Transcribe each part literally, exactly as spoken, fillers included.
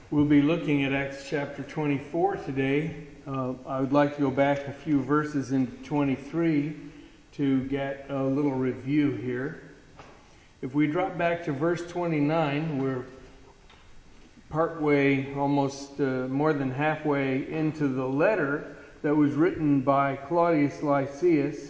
We'll be looking at Acts chapter twenty-four today. Uh, I would like to go back a few verses into twenty-three to get a little review here. If we drop back to verse twenty-nine, we're partway, almost uh, more than halfway into the letter that was written by Claudius Lysias,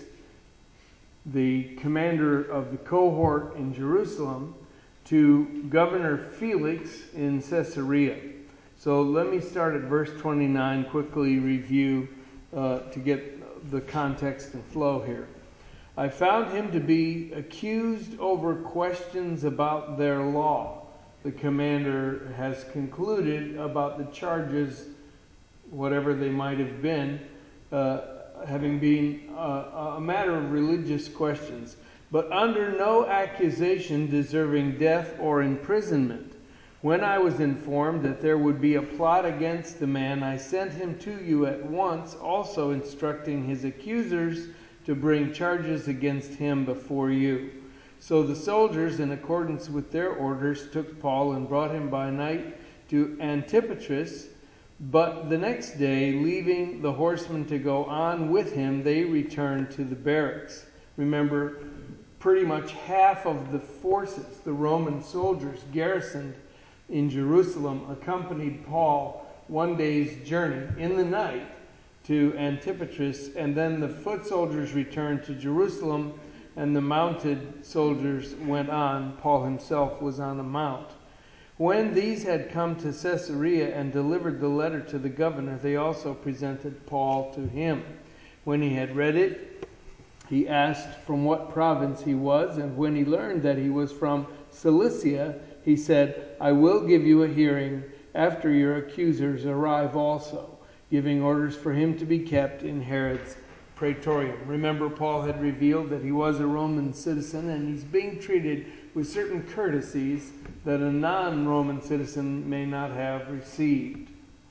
the commander of the cohort in Jerusalem, to Governor Felix in Caesarea. So let me start at verse twenty-nine, quickly review uh, to get the context and flow here. I found him to be accused over questions about their law. The commander has concluded about the charges, whatever they might have been, uh, having been uh, a matter of religious questions, but under no accusation deserving death or imprisonment. When I was informed that there would be a plot against the man, I sent him to you at once, also instructing his accusers to bring charges against him before you. So the soldiers, in accordance with their orders, took Paul and brought him by night to Antipatris. But the next day, leaving the horsemen to go on with him, they returned to the barracks. Remember, pretty much half of the forces, the Roman soldiers garrisoned in Jerusalem, accompanied Paul one day's journey in the night to Antipatris, and then the foot soldiers returned to Jerusalem, and the mounted soldiers went on. Paul himself was on a mount. When these had come to Caesarea and delivered the letter to the governor, they also presented Paul to him. When he had read it, he asked from what province he was, and when he learned that he was from Cilicia, he said, I will give you a hearing after your accusers arrive also, giving orders for him to be kept in Herod's praetorium. Remember, Paul had revealed that he was a Roman citizen, and he's being treated with certain courtesies that a non-Roman citizen may not have received.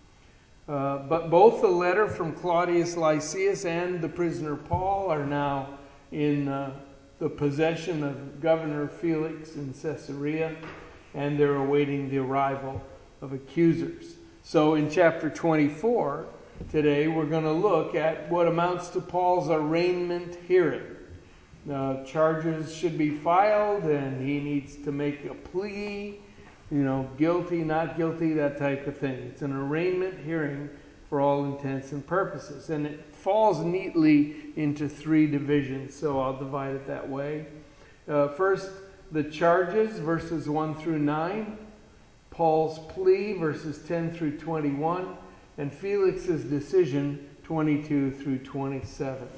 Uh, but both the letter from Claudius Lysias and the prisoner Paul are now in uh, the possession of Governor Felix in Caesarea, and they're awaiting the arrival of accusers. So in chapter twenty-four, today we're going to look at what amounts to Paul's arraignment hearing. Uh, charges should be filed, and he needs to make a plea, you know, guilty, not guilty, that type of thing. It's an arraignment hearing for all intents and purposes. And it falls neatly into three divisions, so I'll divide it that way. Uh, first, the charges, verses one through nine. Paul's plea, verses ten through twenty-one. And Felix's decision, twenty-two through twenty-seven.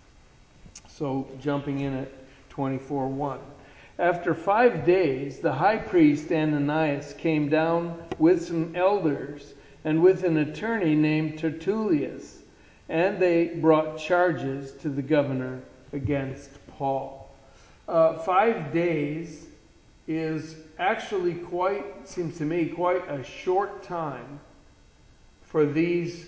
So jumping in at twenty-four one. After five days, the high priest Ananias came down with some elders and with an attorney named Tertullius, and they brought charges to the governor against Paul. Uh, five days is actually quite, seems to me, quite a short time for these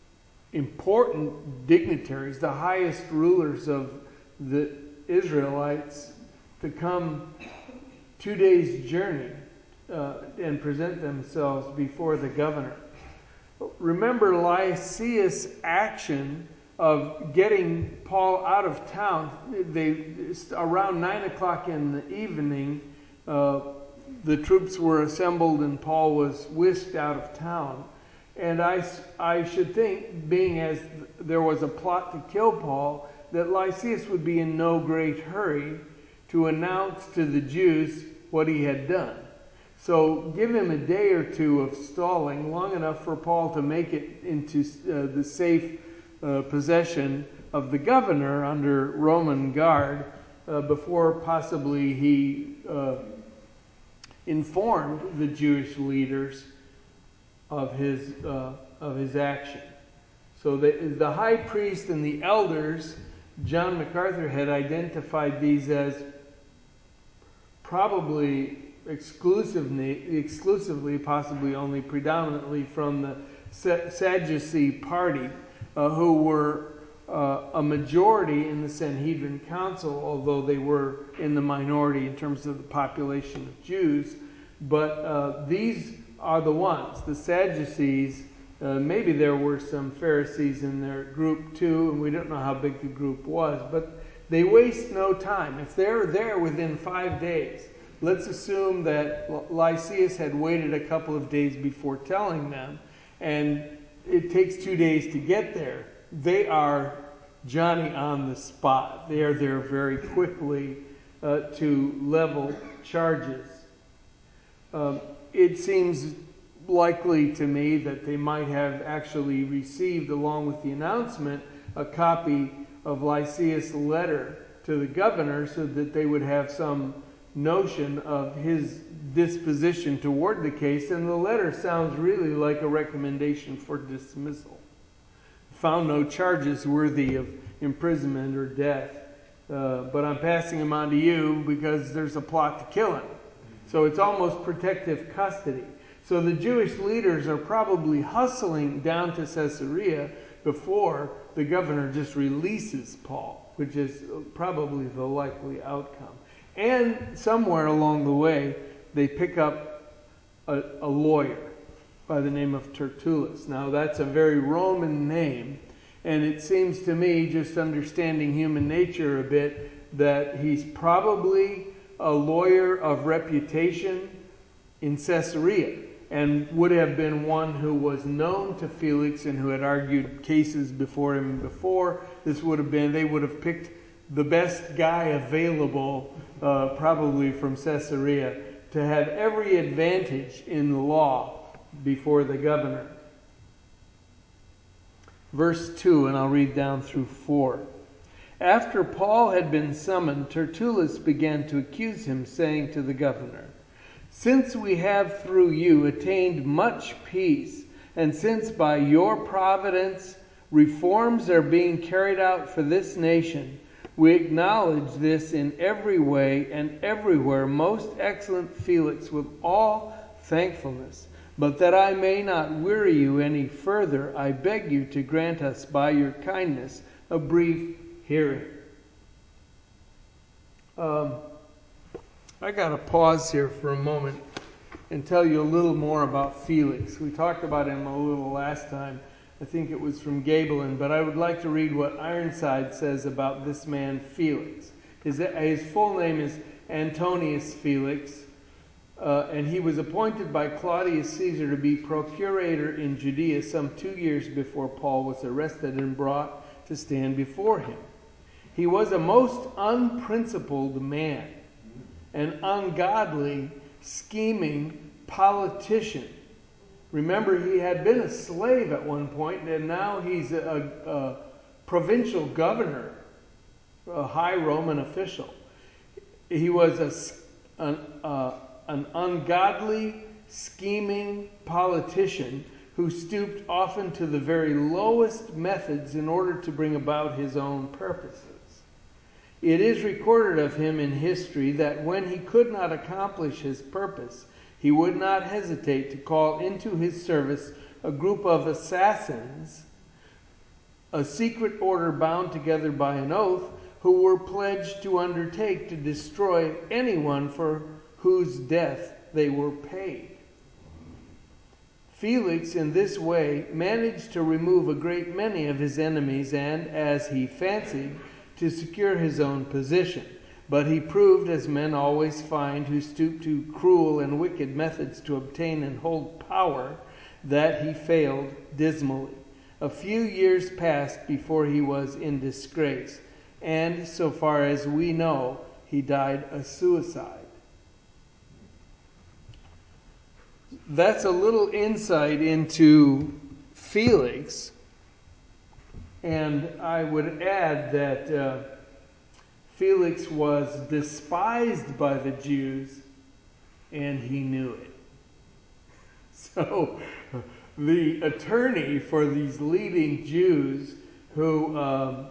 important dignitaries, the highest rulers of the Israelites, to come two days' journey uh, and present themselves before the governor. Remember Lysias' action of getting Paul out of town. They around nine o'clock in the evening, uh, the troops were assembled and Paul was whisked out of town. And I, I should think, being as there was a plot to kill Paul, that Lysias would be in no great hurry to announce to the Jews what he had done. So give him a day or two of stalling, long enough for Paul to make it into uh, the safe uh, possession of the governor under Roman guard uh, before possibly he uh, informed the Jewish leaders of his uh, of his action. So the, the high priest and the elders, John MacArthur had identified these as probably exclusively, exclusively, possibly only predominantly from the Sadducee party, uh, who were uh, a majority in the Sanhedrin Council, although they were in the minority in terms of the population of Jews. But uh, these are the ones. The Sadducees, uh, maybe there were some Pharisees in their group too, and we don't know how big the group was, but they waste no time. If they're there within five days, let's assume that Lysias had waited a couple of days before telling them, and it takes two days to get there. They are Johnny on the spot. They are there very quickly uh, to level charges. Um, it seems likely to me that they might have actually received, along with the announcement, a copy of Lysias' letter to the governor so that they would have some notion of his disposition toward the case. And the letter sounds really like a recommendation for dismissal. Found no charges worthy of imprisonment or death, uh, but I'm passing him on to you because there's a plot to kill him. So it's almost protective custody. So the Jewish leaders are probably hustling down to Caesarea before the governor just releases Paul, which is probably the likely outcome. And somewhere along the way, they pick up a, a lawyer by the name of Tertullus. Now, that's a very Roman name, and it seems to me, just understanding human nature a bit, that he's probably a lawyer of reputation in Caesarea, and would have been one who was known to Felix and who had argued cases before him before. This would have been, they would have picked the best guy available, uh, probably from Caesarea, to have every advantage in the law before the governor. Verse two, and I'll read down through four. After Paul had been summoned, Tertullus began to accuse him, saying to the governor, "Since we have through you attained much peace, and since by your providence reforms are being carried out for this nation, we acknowledge this in every way and everywhere, most excellent Felix, with all thankfulness. But that I may not weary you any further, I beg you to grant us by your kindness a brief hearing." Um, I got to pause here for a moment and tell you a little more about Felix. We talked about him a little last time. I think it was from Gabelin, but I would like to read what Ironside says about this man Felix. His, his full name is Antonius Felix, uh, and he was appointed by Claudius Caesar to be procurator in Judea some two years before Paul was arrested and brought to stand before him. He was a most unprincipled man, an ungodly, scheming politician. Remember, he had been a slave at one point, and now he's a, a provincial governor, a high Roman official. He was a, an, uh, an ungodly, scheming politician who stooped often to the very lowest methods in order to bring about his own purposes. It is recorded of him in history that when he could not accomplish his purpose, he would not hesitate to call into his service a group of assassins, a secret order bound together by an oath, who were pledged to undertake to destroy anyone for whose death they were paid. Felix, in this way, managed to remove a great many of his enemies and, as he fancied, to secure his own position. But he proved, as men always find who stoop to cruel and wicked methods to obtain and hold power, that he failed dismally. A few years passed before he was in disgrace, and, so far as we know, he died a suicide. That's a little insight into Felix, and I would add that uh, Felix was despised by the Jews, and he knew it. So the attorney for these leading Jews who um,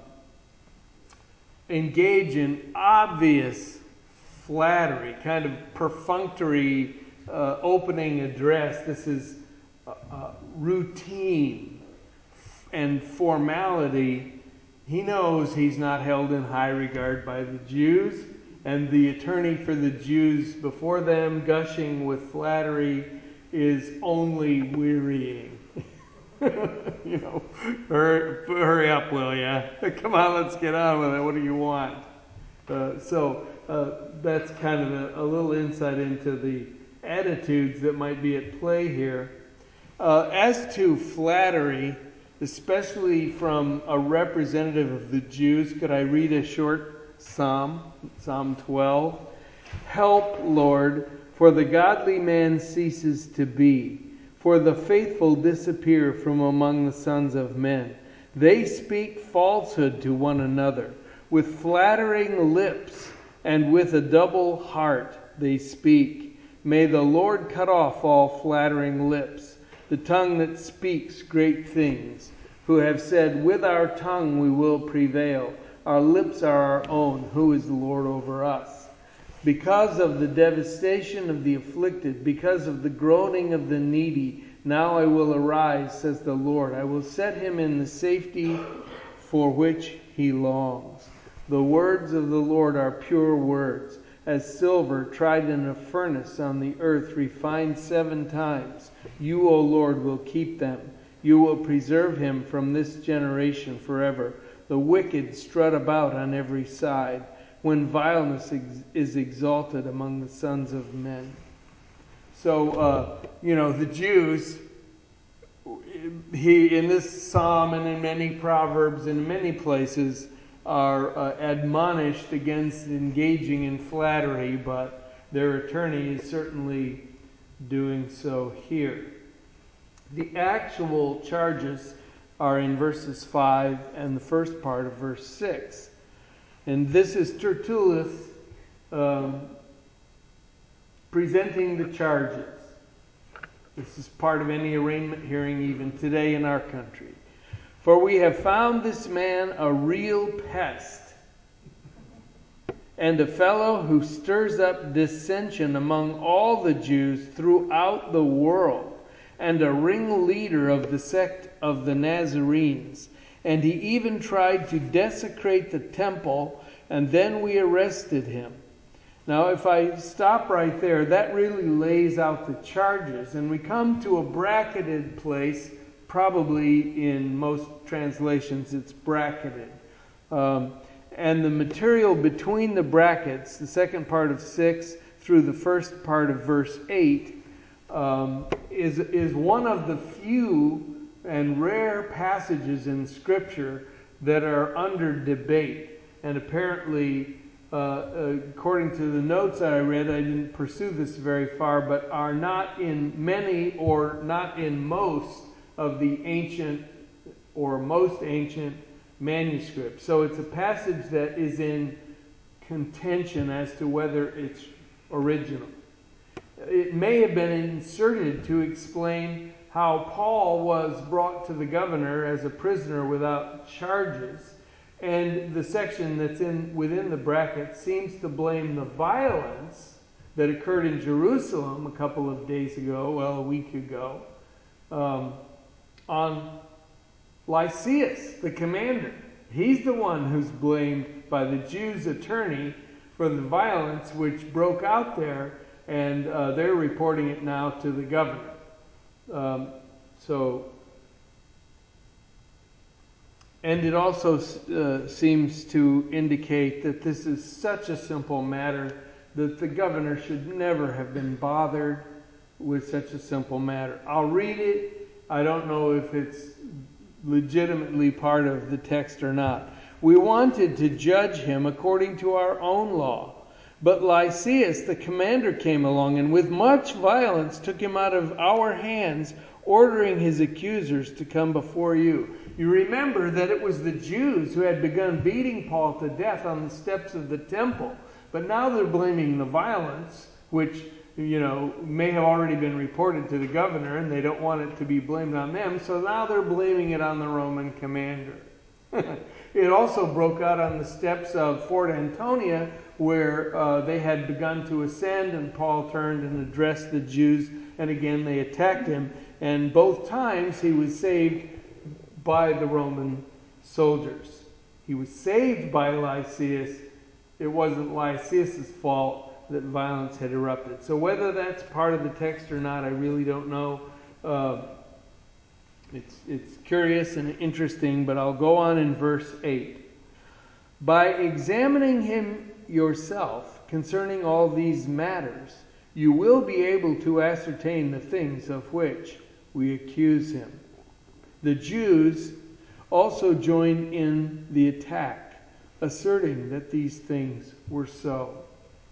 engage in obvious flattery, kind of perfunctory uh, opening address. This is uh, uh, routine and formality. He knows he's not held in high regard by the Jews, and the attorney for the Jews before them, gushing with flattery, is only wearying. You know, hurry, hurry up, will ya? Come on, let's get on with it. What do you want? Uh, so uh, that's kind of a, a little insight into the attitudes that might be at play here. Uh, as to flattery, especially from a representative of the Jews, could I read a short psalm? Psalm twelve. Help, Lord, for the godly man ceases to be. For the faithful disappear from among the sons of men. They speak falsehood to one another. With flattering lips and with a double heart they speak. May the Lord cut off all flattering lips, the tongue that speaks great things, who have said, with our tongue we will prevail. Our lips are our own. Who is the Lord over us? Because of the devastation of the afflicted, because of the groaning of the needy, now I will arise, says the Lord. I will set him in the safety for which he longs. The words of the Lord are pure words, as silver tried in a furnace on the earth, refined seven times. You, O Lord, will keep them. You will preserve him from this generation forever. The wicked strut about on every side, when vileness ex- is exalted among the sons of men. So, uh, you know, the Jews, he in this psalm and in many proverbs and in many places, are uh, admonished against engaging in flattery, but their attorney is certainly doing so here. The actual charges are in verses five and the first part of verse six. And this is Tertullus um, presenting the charges. This is part of any arraignment hearing even today in our country. For we have found this man a real pest, and a fellow who stirs up dissension among all the Jews throughout the world, and a ringleader of the sect of the Nazarenes. And he even tried to desecrate the temple, and then we arrested him. Now, if I stop right there, that really lays out the charges, and we come to a bracketed place. Probably in most translations it's bracketed. Um, and the material between the brackets, the second part of six through the first part of verse eight, um, is, is one of the few and rare passages in Scripture that are under debate. And apparently, uh, according to the notes I read, I didn't pursue this very far, but are not in many or not in most of the ancient or most ancient manuscripts. So it's a passage that is in contention as to whether it's original. It may have been inserted to explain how Paul was brought to the governor as a prisoner without charges, and the section that's in within the bracket seems to blame the violence that occurred in Jerusalem a couple of days ago, well, a week ago, um, on Lysias, the commander. He's the one who's blamed by the Jews' attorney for the violence which broke out there, and uh, they're reporting it now to the governor. Um, so, and it also uh, seems to indicate that this is such a simple matter that the governor should never have been bothered with such a simple matter. I'll read it. I don't know if it's legitimately part of the text or not. We wanted to judge him according to our own law, but Lysias, the commander, came along and with much violence took him out of our hands, ordering his accusers to come before you. You remember that it was the Jews who had begun beating Paul to death on the steps of the temple, but now they're blaming the violence, which, you know, may have already been reported to the governor, and they don't want it to be blamed on them, so now they're blaming it on the Roman commander. It also broke out on the steps of Fort Antonia, where uh, they had begun to ascend, and Paul turned and addressed the Jews, and again they attacked him, and both times he was saved by the Roman soldiers. He was saved by Lysias. It wasn't Lysias' fault that violence had erupted. So whether that's part of the text or not, I really don't know. Uh, it's, it's curious and interesting, but I'll go on in verse eight. By examining him yourself concerning all these matters, you will be able to ascertain the things of which we accuse him. The Jews also joined in the attack, asserting that these things were so.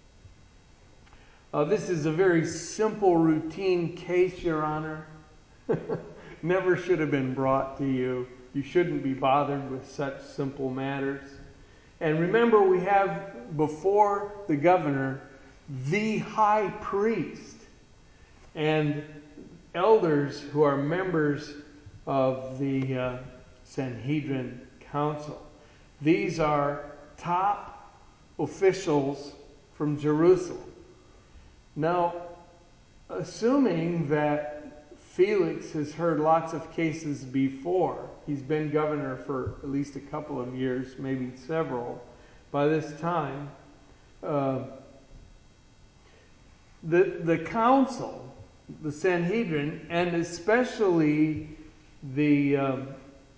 Uh, this is a very simple, routine case, Your Honor. Never should have been brought to you. You shouldn't be bothered with such simple matters. And remember, we have before the governor the high priest and elders who are members of the uh, Sanhedrin Council. These are top officials from Jerusalem. Now, assuming that Felix has heard lots of cases before, he's been governor for at least a couple of years, maybe several, by this time, uh, the, the council, the Sanhedrin, and especially the um,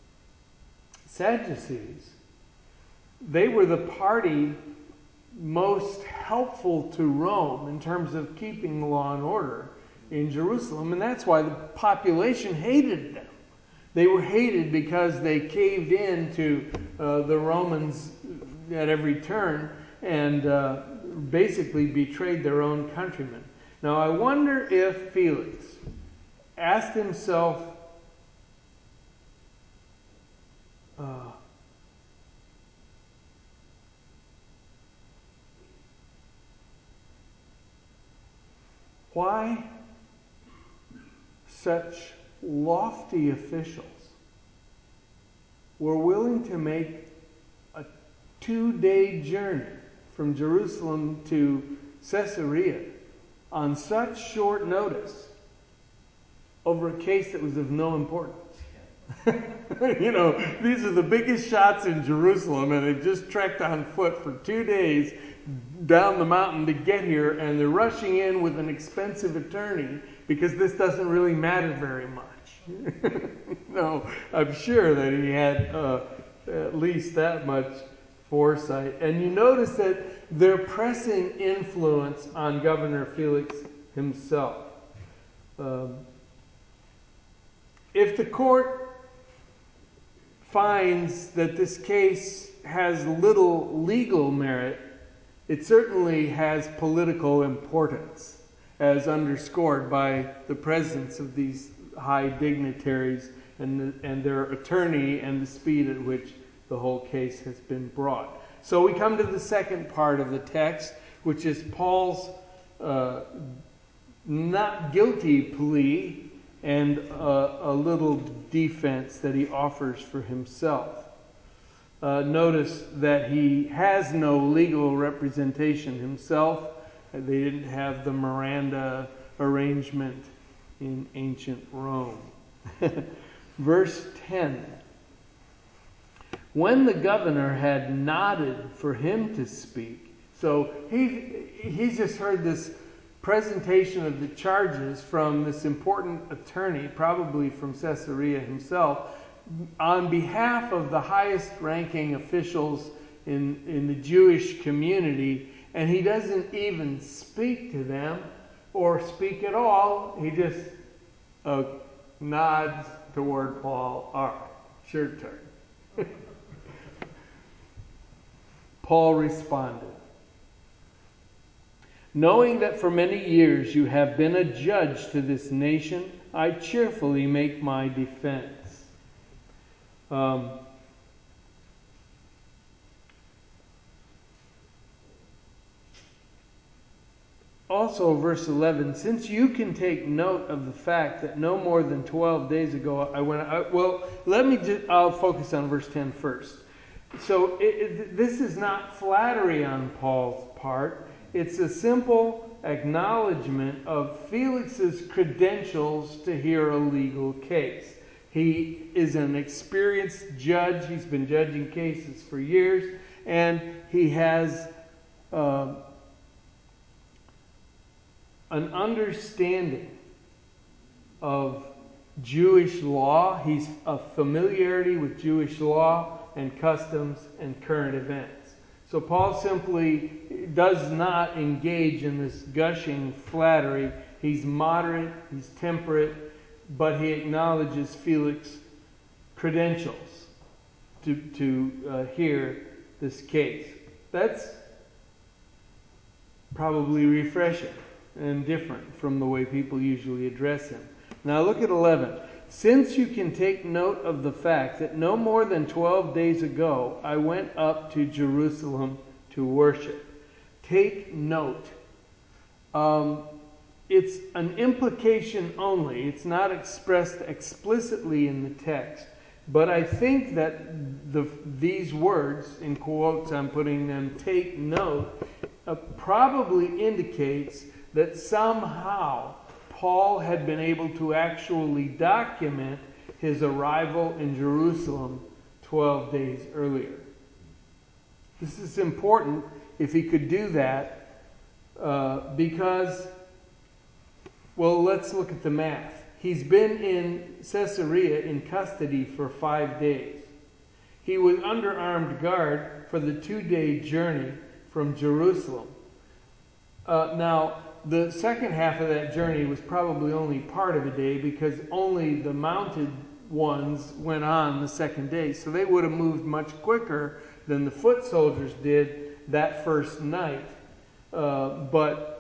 Sadducees, they were the party most helpful to Rome in terms of keeping law and order in Jerusalem, and that's why the population hated them. They were hated because they caved in to uh, the Romans at every turn and uh, basically betrayed their own countrymen. Now, I wonder if Felix asked himself, uh, why such lofty officials were willing to make a two-day journey from Jerusalem to Caesarea on such short notice over a case that was of no importance. You know, these are the biggest shots in Jerusalem, and they've just trekked on foot for two days down the mountain to get here, and they're rushing in with an expensive attorney because this doesn't really matter very much. No, I'm sure that he had uh, at least that much foresight. And you notice that they're pressing influence on Governor Felix himself. Um, if the court finds that this case has little legal merit, it certainly has political importance, as underscored by the presence of these high dignitaries and, the, and their attorney and the speed at which the whole case has been brought. So we come to the second part of the text, which is Paul's uh, not guilty plea and uh, a little defense that he offers for himself. Uh, notice that he has no legal representation himself. They didn't have the Miranda arrangement in ancient Rome. Verse ten. When the governor had nodded for him to speak, so he he's just heard this presentation of the charges from this important attorney, probably from Caesarea himself, on behalf of the highest ranking officials in, in the Jewish community, and he doesn't even speak to them or speak at all. He just uh, nods toward Paul. All right, sure turn. Paul responded, "Knowing that for many years you have been a judge to this nation, I cheerfully make my defense." Um, also, verse eleven, since you can take note of the fact that no more than twelve days ago I went, I, well, let me just, I'll focus on verse ten first. So it, it, this is not flattery on Paul's part. It's a simple acknowledgement of Felix's credentials to hear a legal case. He is an experienced judge. He's been judging cases for years. And he has uh, an understanding of Jewish law. He's a familiarity with Jewish law and customs and current events. So Paul simply does not engage in this gushing flattery. He's moderate, he's temperate, but he acknowledges Felix's credentials to, to uh, hear this case. That's probably refreshing and different from the way people usually address him. Now look at eleven. Since you can take note of the fact that no more than twelve days ago I went up to Jerusalem to worship. Take note. Um, it's an implication only. It's not expressed explicitly in the text. But I think that the, these words, in quotes I'm putting them, take note, uh, probably indicates that somehow Paul had been able to actually document his arrival in Jerusalem twelve days earlier. This is important if he could do that uh, because, well, let's look at the math. He's been in Caesarea in custody for five days. He was under armed guard for the two-day journey from Jerusalem. Uh, now, the second half of that journey was probably only part of a day because only the mounted ones went on the second day. So they would have moved much quicker than the foot soldiers did that first night. Uh, but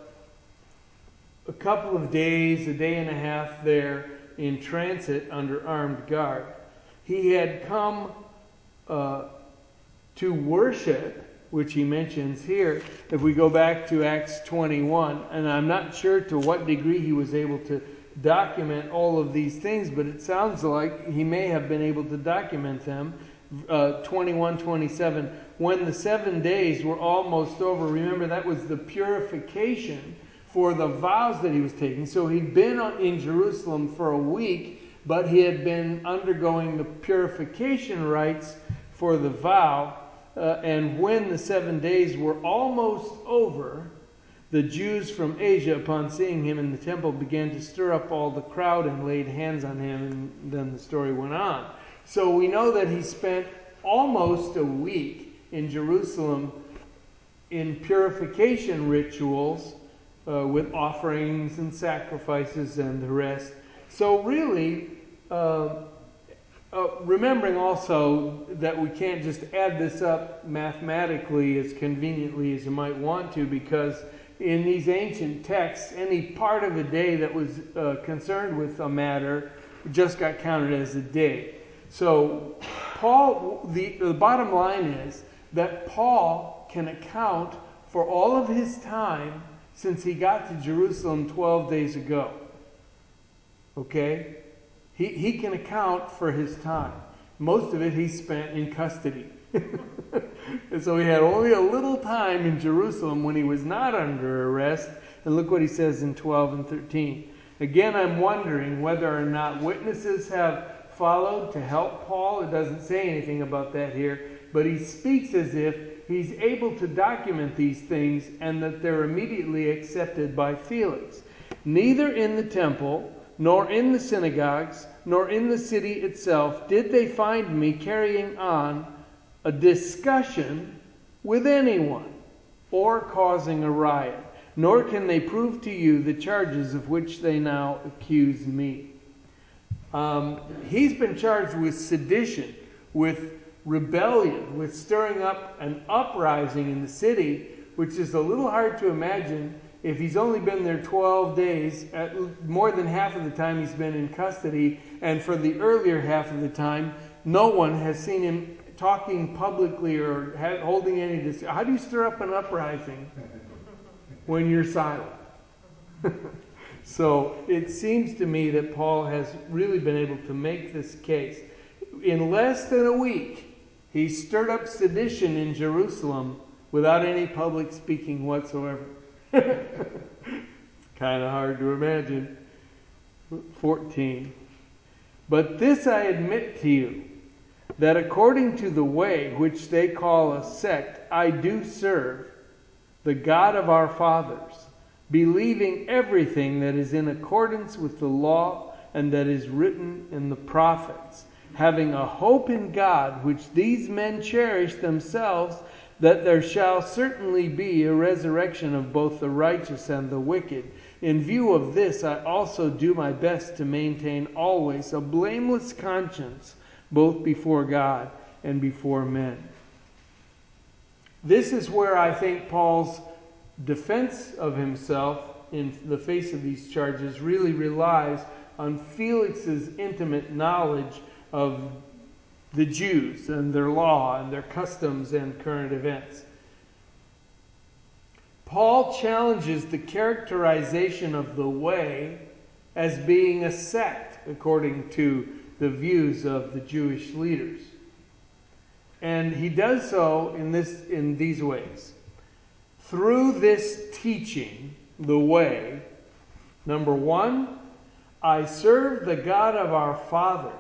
a couple of days, a day and a half there in transit under armed guard. He had come uh, to worship, which he mentions here. If we go back to Acts twenty-one, and I'm not sure to what degree he was able to document all of these things, but it sounds like he may have been able to document them. Uh, twenty-one twenty-seven, when the seven days were almost over, remember that was the purification for the vows that he was taking. So he'd been in Jerusalem for a week, but he had been undergoing the purification rites for the vow. Uh, and when the seven days were almost over, the Jews from Asia, upon seeing him in the temple, began to stir up all the crowd and laid hands on him, and then the story went on. So we know that he spent almost a week in Jerusalem in purification rituals, Uh, with offerings and sacrifices and the rest. So really, uh, uh, remembering also that we can't just add this up mathematically as conveniently as you might want to, because in these ancient texts, any part of a day that was uh, concerned with a matter just got counted as a day. So Paul, the, the bottom line is that Paul can account for all of his time since he got to Jerusalem twelve days ago. Okay? He, he can account for his time. Most of it he spent in custody. And so he had only a little time in Jerusalem when he was not under arrest. And look what he says in twelve and thirteen. Again, I'm wondering whether or not witnesses have followed to help Paul. It doesn't say anything about that here. But he speaks as if he's able to document these things and that they're immediately accepted by Felix. Neither in the temple, nor in the synagogues, nor in the city itself did they find me carrying on a discussion with anyone or causing a riot, nor can they prove to you the charges of which they now accuse me. Um, he's been charged with sedition, with rebellion, with stirring up an uprising in the city, which is a little hard to imagine if he's only been there twelve days. At more than half of the time he's been in custody, and for the earlier half of the time, no one has seen him talking publicly or ha- holding any discussion. How do you stir up an uprising when you're silent? So it seems to me that Paul has really been able to make this case. In less than a week, he stirred up sedition in Jerusalem without any public speaking whatsoever. Kind of hard to imagine. fourteen. But this I admit to you, that according to the way which they call a sect, I do serve the God of our fathers, believing everything that is in accordance with the law and that is written in the prophets, having a hope in God, which these men cherish themselves, that there shall certainly be a resurrection of both the righteous and the wicked. In view of this, I also do my best to maintain always a blameless conscience, both before God and before men. This is where I think Paul's defense of himself in the face of these charges really relies on Felix's intimate knowledge of the Jews and their law and their customs and current events. Paul challenges the characterization of the way as being a sect, according to the views of the Jewish leaders. And he does so in this in these ways. Through this teaching, the way, number one, I serve the God of our fathers.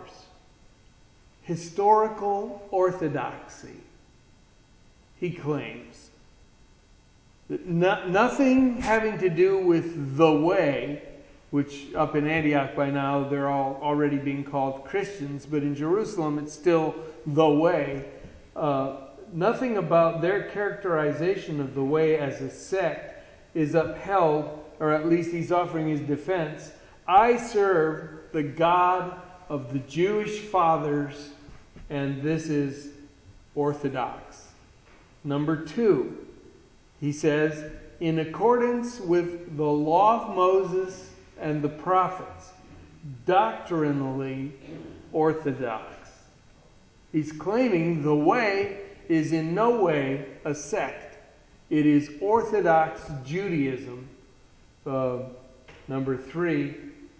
Historical orthodoxy, he claims. No, nothing having to do with the way, which up in Antioch by now they're all already being called Christians, but in Jerusalem it's still the way. Uh, nothing about their characterization of the way as a sect is upheld, or at least he's offering his defense. I serve the God of the Jewish fathers, and this is orthodox. Number two, he says, in accordance with the law of Moses and the prophets, doctrinally orthodox. He's claiming the way is in no way a sect. It is Orthodox Judaism. Uh, number three,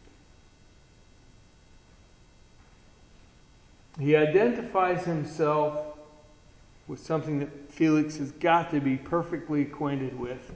he identifies himself with something that Felix has got to be perfectly acquainted with.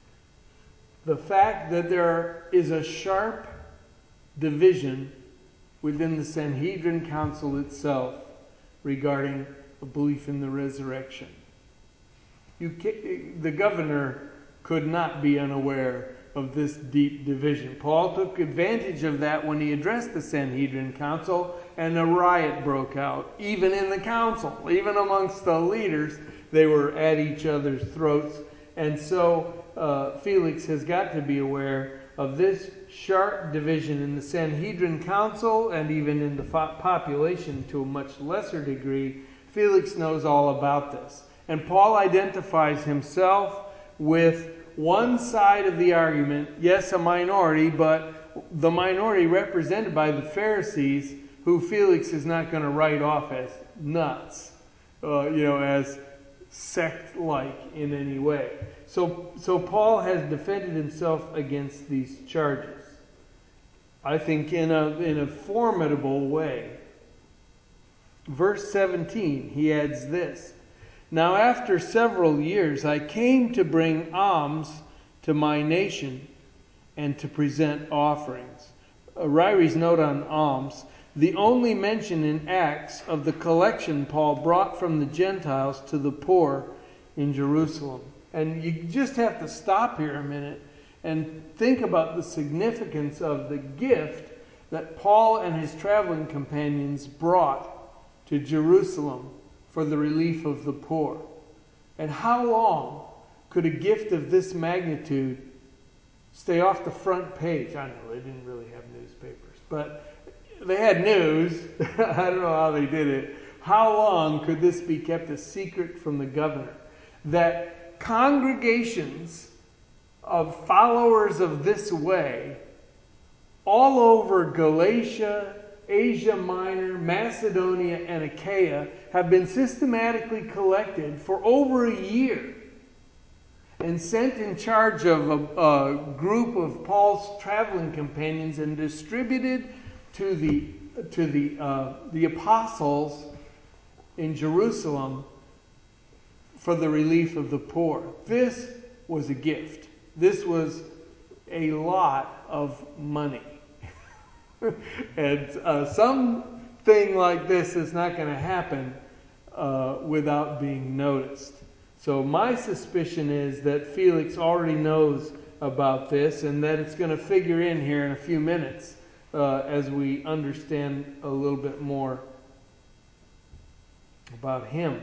The fact that there is a sharp division within the Sanhedrin Council itself regarding a belief in the resurrection. You can, the governor could not be unaware of this deep division. Paul took advantage of that when he addressed the Sanhedrin Council, and a riot broke out, even in the council, even amongst the leaders. They were at each other's throats. And so uh, Felix has got to be aware of this sharp division in the Sanhedrin Council and even in the fo- population to a much lesser degree. Felix knows all about this. And Paul identifies himself with one side of the argument, yes, a minority, but the minority represented by the Pharisees, who Felix is not going to write off as nuts, uh, you know, as sect-like in any way. So, so Paul has defended himself against these charges, I think, in a in a formidable way. Verse seventeen, he adds this: Now after several years I came to bring alms to my nation and to present offerings. Uh, Ryrie's note on alms: the only mention in Acts of the collection Paul brought from the Gentiles to the poor in Jerusalem. And you just have to stop here a minute and think about the significance of the gift that Paul and his traveling companions brought to Jerusalem for the relief of the poor. And how long could a gift of this magnitude stay off the front page? I know they didn't really have newspapers, but they had news. I don't know how they did it. How long could this be kept a secret from the governor? That congregations of followers of this way all over Galatia, Asia Minor, Macedonia, and Achaia have been systematically collected for over a year and sent in charge of a, a group of Paul's traveling companions and distributed to the to the uh, the apostles in Jerusalem for the relief of the poor. This was a gift. This was a lot of money. And uh, something like this is not going to happen uh, without being noticed. So my suspicion is that Felix already knows about this, and that it's going to figure in here in a few minutes uh, as we understand a little bit more about him.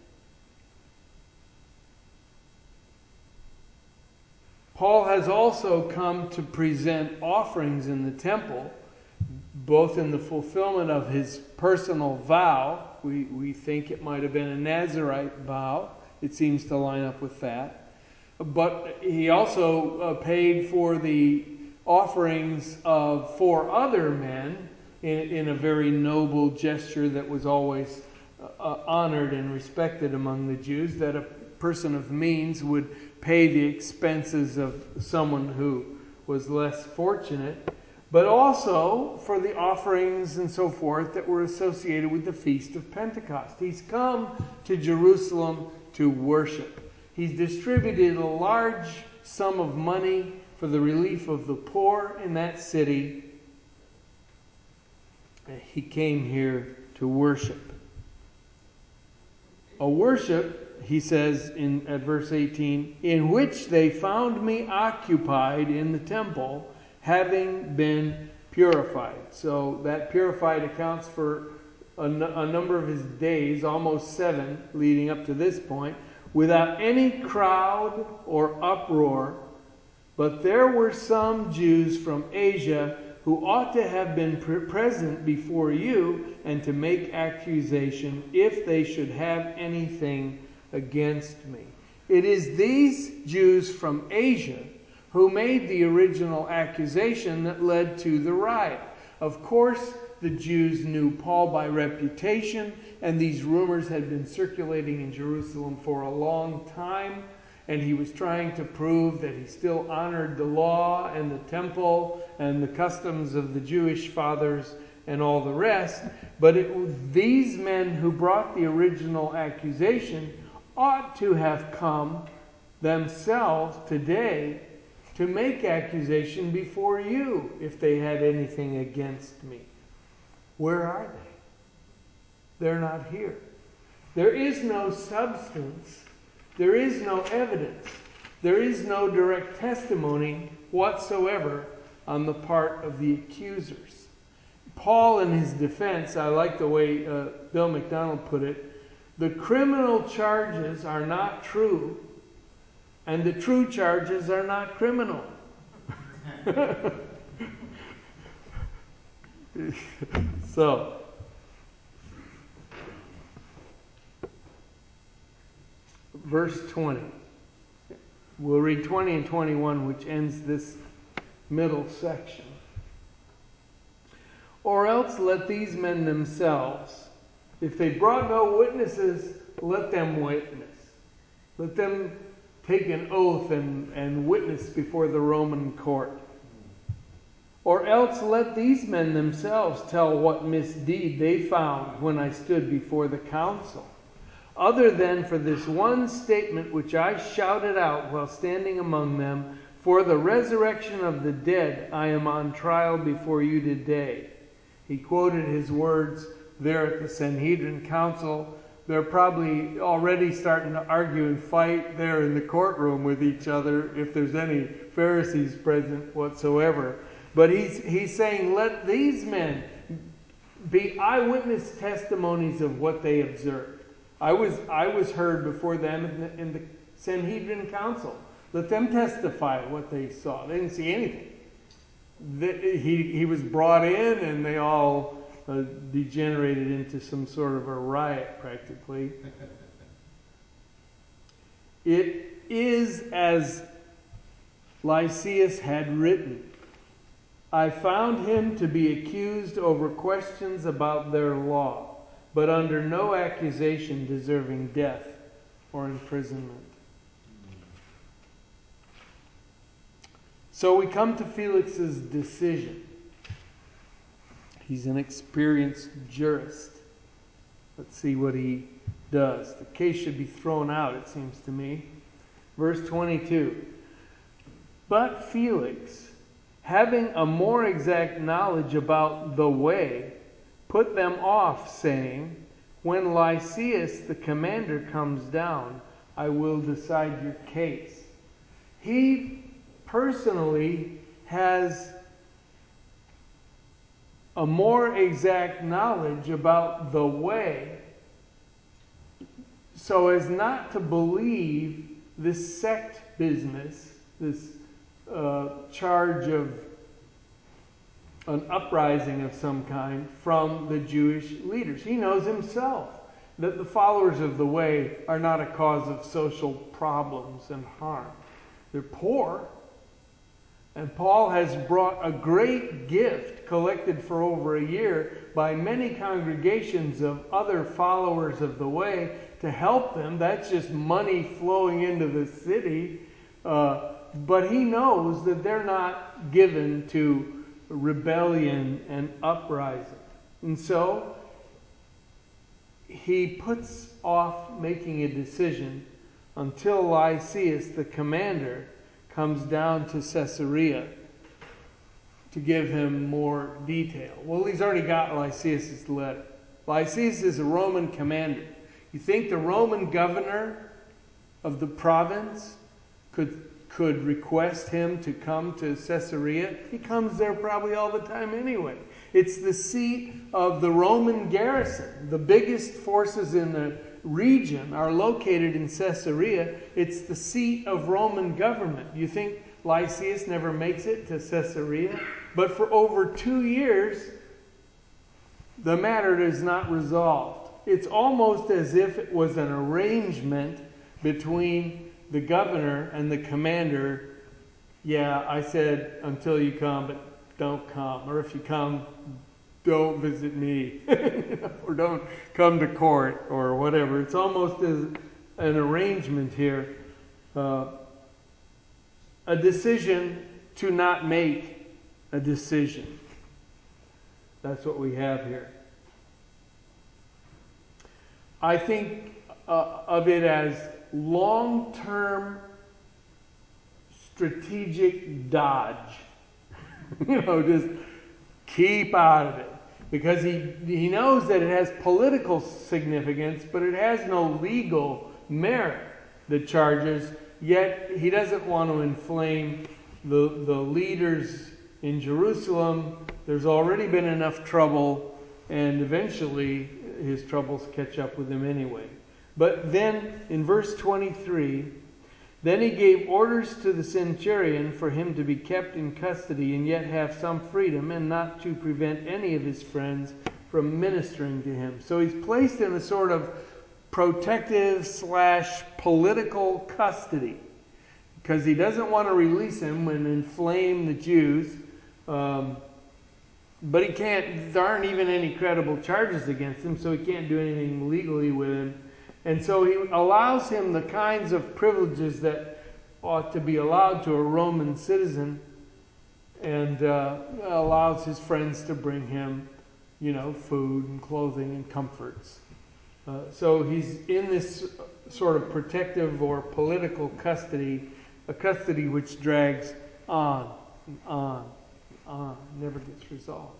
Paul has also come to present offerings in the temple, both in the fulfillment of his personal vow. We, we think it might have been a Nazirite vow. It seems to line up with that. But he also uh, paid for the offerings of four other men in, in a very noble gesture that was always uh, honored and respected among the Jews, that a person of means would pay the expenses of someone who was less fortunate, but also for the offerings and so forth that were associated with the Feast of Pentecost. He's come to Jerusalem to worship. He's distributed a large sum of money for the relief of the poor in that city. He came here to worship. A worship, he says in at verse eighteen, in which they found me occupied in the temple, having been purified. So that purified accounts for a, n- a number of his days, almost seven, leading up to this point, without any crowd or uproar. But there were some Jews from Asia who ought to have been pre- present before you and to make accusation if they should have anything against me. It is these Jews from Asia who made the original accusation that led to the riot. Of course, the Jews knew Paul by reputation, and these rumors had been circulating in Jerusalem for a long time, and he was trying to prove that he still honored the law and the temple and the customs of the Jewish fathers and all the rest. But it was these men who brought the original accusation ought to have come themselves today to make accusation before you if they had anything against me. Where are they? They're not here. There is no substance. There is no evidence. There is no direct testimony whatsoever on the part of the accusers. Paul, in his defense, I like the way uh, Bill McDonald put it, the criminal charges are not true, and the true charges are not criminal. So, verse twenty. We'll read twenty and twenty-one, which ends this middle section. Or else let these men themselves, if they brought no witnesses, let them witness. Let them take an oath and, and witness before the Roman court. Or else let these men themselves tell what misdeed they found when I stood before the council. Other than for this one statement which I shouted out while standing among them, for the resurrection of the dead I am on trial before you today. He quoted his words there at the Sanhedrin council. They're probably already starting to argue and fight there in the courtroom with each other if there's any Pharisees present whatsoever. But he's, he's saying, let these men be eyewitness testimonies of what they observed. I was I was heard before them in the, in the Sanhedrin council. Let them testify what they saw. They didn't see anything. The, he, he was brought in and they all uh, degenerated into some sort of a riot practically. It is as Lysias had written. I found him to be accused over questions about their law, but under no accusation deserving death or imprisonment. So we come to Felix's decision. He's an experienced jurist. Let's see what he does. The case should be thrown out, it seems to me. Verse twenty-two. But Felix, having a more exact knowledge about the way, put them off, saying, when Lysias the commander comes down, I will decide your case. He personally has a more exact knowledge about the way, so as not to believe this sect business, this uh, charge of an uprising of some kind from the Jewish leaders. He knows himself that the followers of the way are not a cause of social problems and harm. They're poor. And Paul has brought a great gift collected for over a year by many congregations of other followers of the way to help them. That's just money flowing into the city. Uh, but he knows that they're not given to rebellion and uprising. And so he puts off making a decision until Lysias, the commander, comes down to Caesarea to give him more detail. Well, he's already got Lysias' letter. Lysias is a Roman commander. You think the Roman governor of the province could could request him to come to Caesarea? He comes there probably all the time anyway. It's the seat of the Roman garrison. The biggest forces in the region are located in Caesarea. It's the seat of Roman government. You think Lysias never makes it to Caesarea? But for over two years, the matter is not resolved. It's almost as if it was an arrangement between the governor and the commander. Yeah, I said, until you come, but don't come. Or if you come, don't visit me. Or don't come to court or whatever. It's almost as an arrangement here. Uh, a decision to not make a decision. That's what we have here. I think uh, of it as long-term strategic dodge. You know, just keep out of it. Because he, he knows that it has political significance, but it has no legal merit, the charges. Yet he doesn't want to inflame the, the leaders in Jerusalem. There's already been enough trouble, and eventually his troubles catch up with him anyway. But then, in verse twenty-three, then he gave orders to the centurion for him to be kept in custody and yet have some freedom, and not to prevent any of his friends from ministering to him. So he's placed in a sort of protective slash political custody because he doesn't want to release him and inflame the Jews. Um, but he can't, there aren't even any credible charges against him, so he can't do anything legally with him. And so he allows him the kinds of privileges that ought to be allowed to a Roman citizen, and uh, allows his friends to bring him, you know, food and clothing and comforts. Uh, so he's in this sort of protective or political custody, a custody which drags on and on and on, never gets resolved.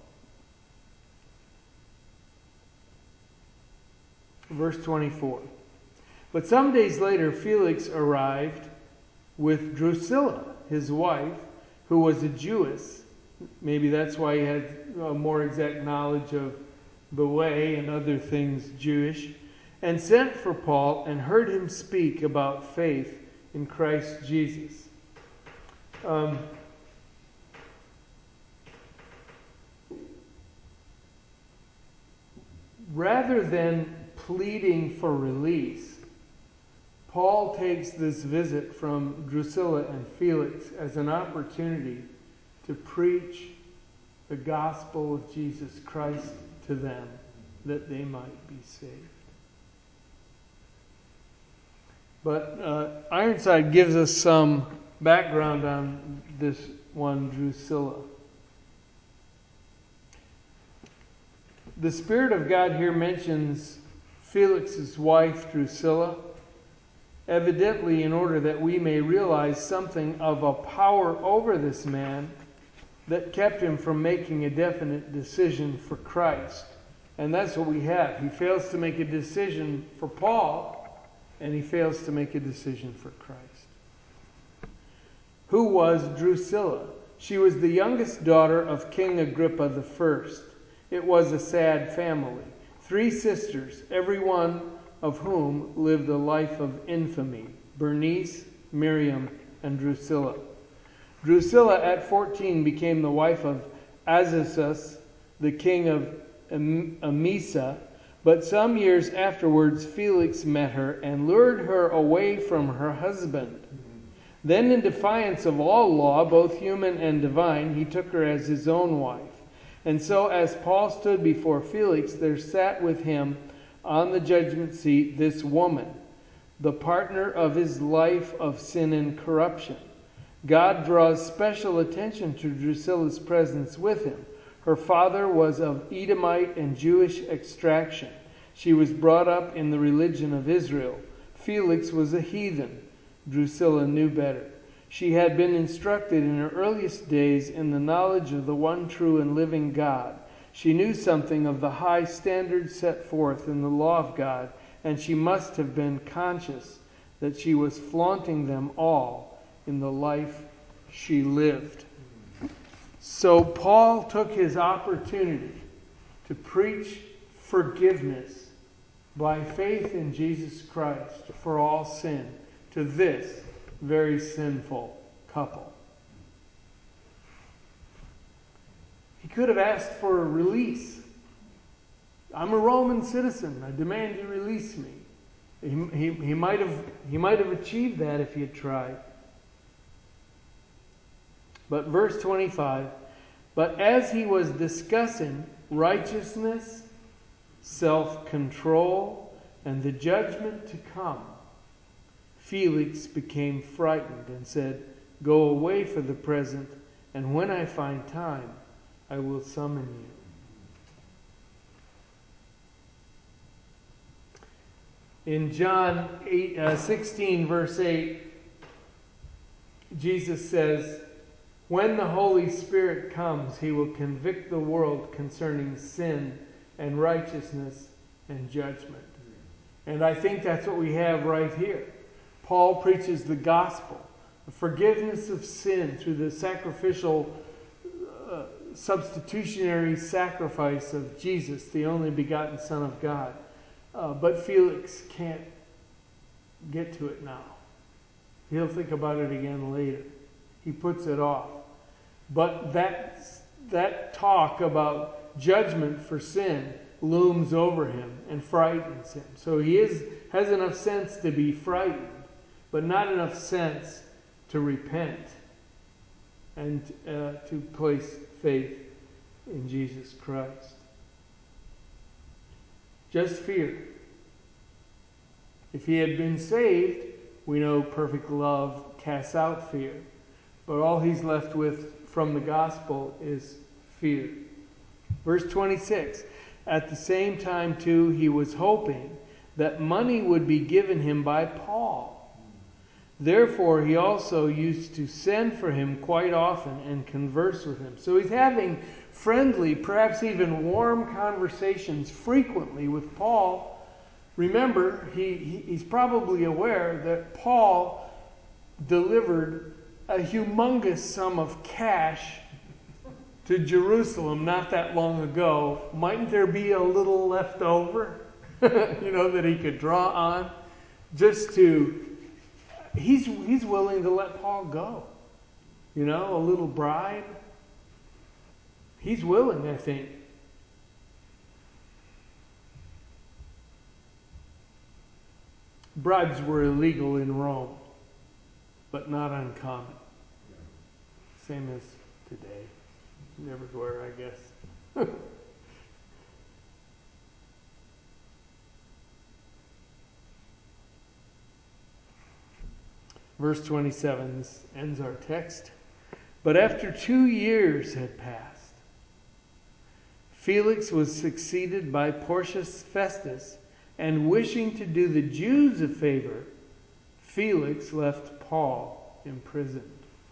Verse twenty-four. But some days later, Felix arrived with Drusilla, his wife, who was a Jewess. Maybe that's why he had a more exact knowledge of the way and other things Jewish, and sent for Paul and heard him speak about faith in Christ Jesus. Um, rather than pleading for release, Paul takes this visit from Drusilla and Felix as an opportunity to preach the gospel of Jesus Christ to them, that they might be saved. But uh, Ironside gives us some background on this one, Drusilla. The Spirit of God here mentions Felix's wife, Drusilla, evidently in order that we may realize something of a power over this man that kept him from making a definite decision for Christ. And that's what we have. He fails to make a decision for Paul, and he fails to make a decision for Christ. who was Drusilla. She was the youngest daughter of King Agrippa the First. It was a sad family. Three sisters, every one of whom lived a life of infamy: Bernice, Miriam, and Drusilla. Drusilla at fourteen became the wife of Azasus, the king of Emesa, but some years afterwards Felix met her and lured her away from her husband. Then, in defiance of all law, both human and divine, he took her as his own wife. And so, as Paul stood before Felix, there sat with him on the judgment seat this woman, the partner of his life of sin and corruption. God draws special attention to Drusilla's presence with him. Her father was of Edomite and Jewish extraction. She was brought up in the religion of Israel. Felix was a heathen. Drusilla knew better. She had been instructed in her earliest days in the knowledge of the one true and living God. She knew something of the high standards set forth in the law of God, and she must have been conscious that she was flaunting them all in the life she lived. So Paul took his opportunity to preach forgiveness by faith in Jesus Christ for all sin to this very sinful couple. He could have asked for a release. I'm a Roman citizen. I demand you release me. He, he, he might have, he might have achieved that if he had tried. But verse twenty-five, but as he was discussing righteousness, self-control, and the judgment to come, Felix became frightened and said, "Go away for the present, and when I find time, I will summon you." In John eight, uh, sixteen, verse eight, Jesus says, "When the Holy Spirit comes, he will convict the world concerning sin and righteousness and judgment." And I think that's what we have right here. Paul preaches the gospel, the forgiveness of sin through the sacrificial, uh, substitutionary sacrifice of Jesus, the only begotten Son of God. Uh, but Felix can't get to it now. He'll think about it again later. He puts it off. But that, that talk about judgment for sin looms over him and frightens him. So he is has enough sense to be frightened, but not enough sense to repent and uh, to place faith in Jesus Christ. Just fear. If he had been saved, we know perfect love casts out fear. But all he's left with from the gospel is fear. Verse twenty-six, at the same time, too, he was hoping that money would be given him by Paul. Therefore, he also used to send for him quite often and converse with him. So he's having friendly, perhaps even warm conversations frequently with Paul. Remember, he, he he's probably aware that Paul delivered a humongous sum of cash to Jerusalem not that long ago. Mightn't there be a little left over, you know, that he could draw on just to... He's, he's willing to let Paul go. You know, a little bribe. He's willing, I think. Bribes were illegal in Rome, but not uncommon. Same as today. Everywhere, I guess. Verse twenty-seven, this ends our text. But after two years had passed, Felix was succeeded by Porcius Festus, and wishing to do the Jews a favor, Felix left Paul imprisoned.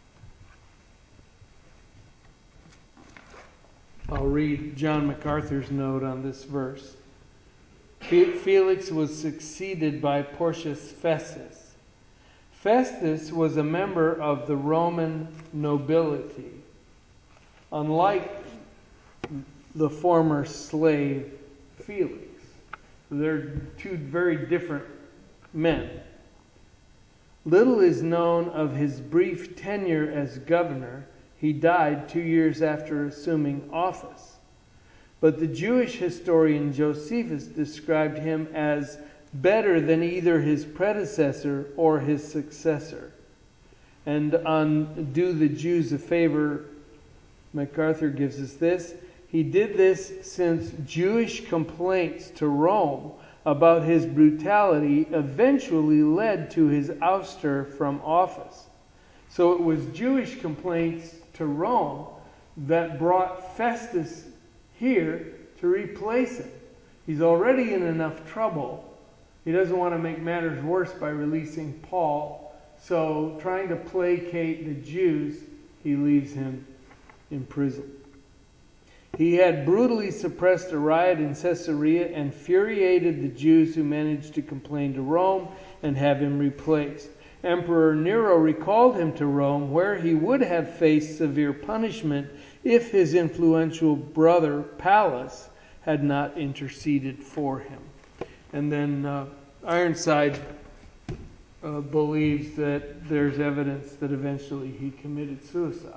I'll read John MacArthur's note on this verse. Felix was succeeded by Porcius Festus. Festus was a member of the Roman nobility, unlike the former slave Felix. They're two very different men. Little is known of his brief tenure as governor. He died two years after assuming office. But the Jewish historian Josephus described him as better than either his predecessor or his successor. And on Do the Jews a Favor, MacArthur gives us this: he did this since Jewish complaints to Rome about his brutality eventually led to his ouster from office. So it was Jewish complaints to Rome that brought Festus here to replace him. He's already in enough trouble. He doesn't want to make matters worse by releasing Paul. So trying to placate the Jews, he leaves him in prison. He had brutally suppressed a riot in Caesarea and infuriated the Jews who managed to complain to Rome and have him replaced. Emperor Nero recalled him to Rome, where he would have faced severe punishment if his influential brother Pallas had not interceded for him. And then uh, Ironside uh, believes that there's evidence that eventually he committed suicide.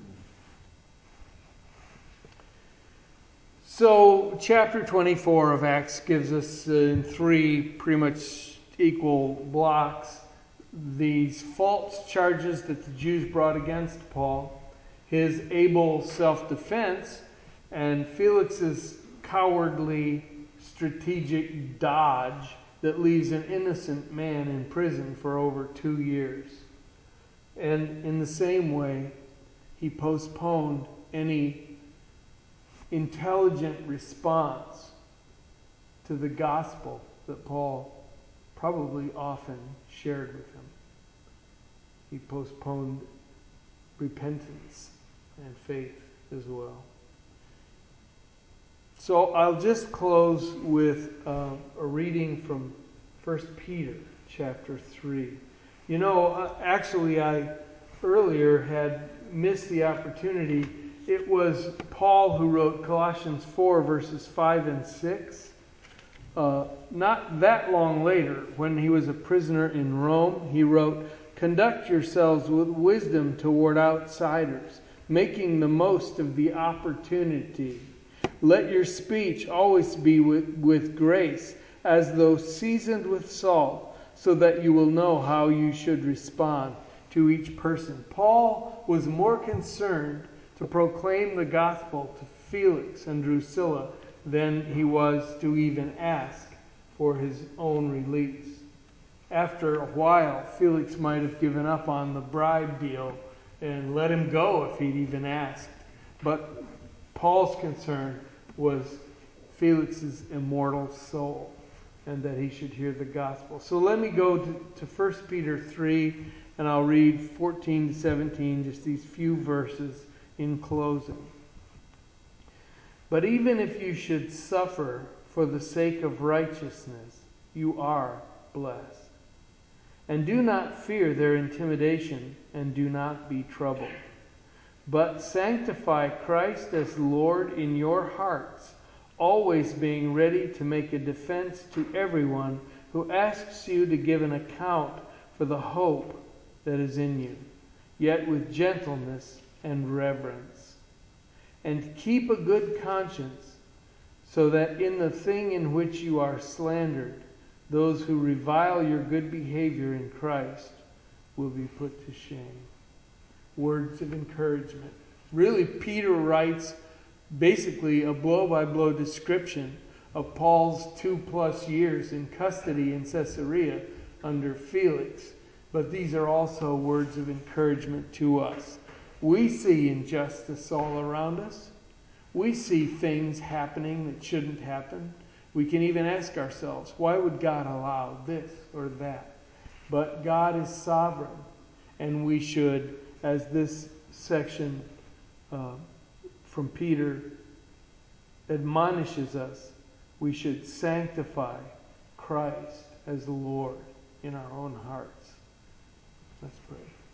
So, chapter twenty-four of Acts gives us uh, in three pretty much equal blocks these false charges that the Jews brought against Paul, his able self-defense, and Felix's cowardly strategic dodge that leaves an innocent man in prison for over two years. And in the same way, he postponed any intelligent response to the gospel that Paul probably often shared with him. He postponed repentance and faith as well. So I'll just close with uh, a reading from First Peter chapter three. You know, uh, actually I earlier had missed the opportunity. It was Paul who wrote Colossians four, verses five and six. Uh, not that long later, when he was a prisoner in Rome, he wrote, "Conduct yourselves with wisdom toward outsiders, making the most of the opportunity. Let your speech always be with, with grace, as though seasoned with salt, so that you will know how you should respond to each person." Paul was more concerned to proclaim the gospel to Felix and Drusilla than he was to even ask for his own release. After a while, Felix might have given up on the bribe deal and let him go if he'd even asked. But Paul's concern was Felix's immortal soul and that he should hear the gospel. So let me go to, to First Peter three, and I'll read fourteen to seventeen, just these few verses in closing. "But even if you should suffer for the sake of righteousness, you are blessed. And do not fear their intimidation, and do not be troubled. But sanctify Christ as Lord in your hearts, always being ready to make a defense to everyone who asks you to give an account for the hope that is in you, yet with gentleness and reverence. And keep a good conscience, so that in the thing in which you are slandered, those who revile your good behavior in Christ will be put to shame." Words of encouragement. Really, Peter writes basically a blow-by-blow description of Paul's two-plus years in custody in Caesarea under Felix. But these are also words of encouragement to us. We see injustice all around us. We see things happening that shouldn't happen. We can even ask ourselves, why would God allow this or that? But God is sovereign, and we should, as this section uh, from Peter admonishes us, we should sanctify Christ as the Lord in our own hearts. Let's pray.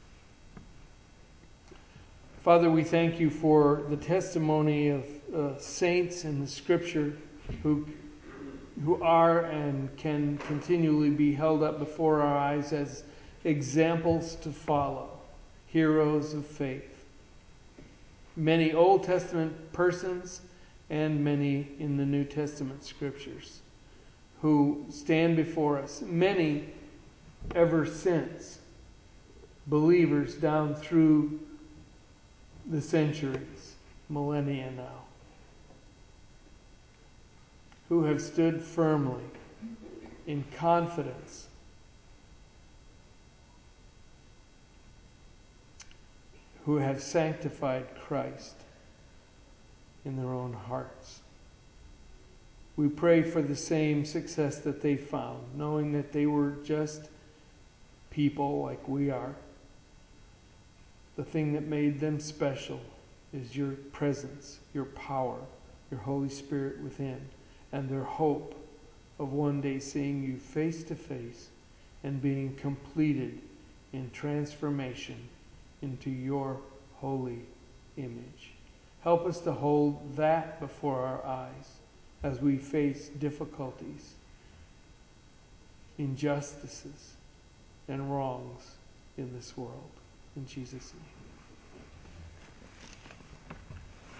Father, we thank you for the testimony of uh, saints in the Scripture who, who are and can continually be held up before our eyes as examples to follow, heroes of faith. Many Old Testament persons and many in the New Testament Scriptures who stand before us. Many ever since, believers down through the centuries, millennia now, who have stood firmly in confidence who have sanctified Christ in their own hearts. We pray for the same success that they found, knowing that they were just people like we are. The thing that made them special is your presence, your power, your Holy Spirit within, and their hope of one day seeing you face to face and being completed in transformation into your holy image. Help us to hold that before our eyes as we face difficulties, injustices, and wrongs in this world. In Jesus' name.